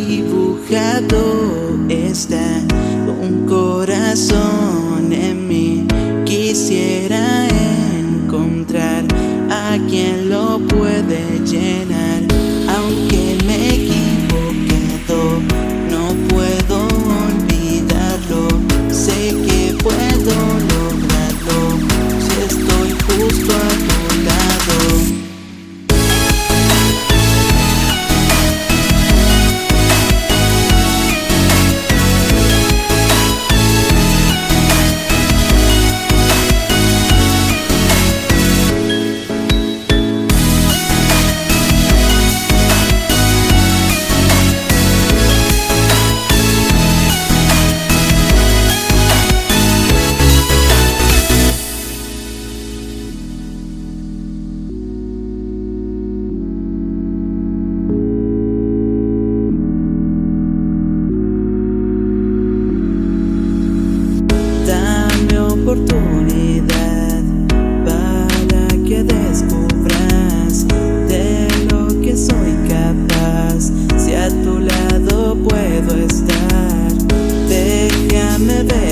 dibujado está un corazón en mí. Quisiera encontrar a quien lo puede llenar. Aunque me he equivocado, no puedo olvidarlo. Sé que puedo lograrlo si estoy justo a tu lado. Dame oportunidad para que descubras de lo que soy capaz. Si a tu lado puedo estar, déjame ver.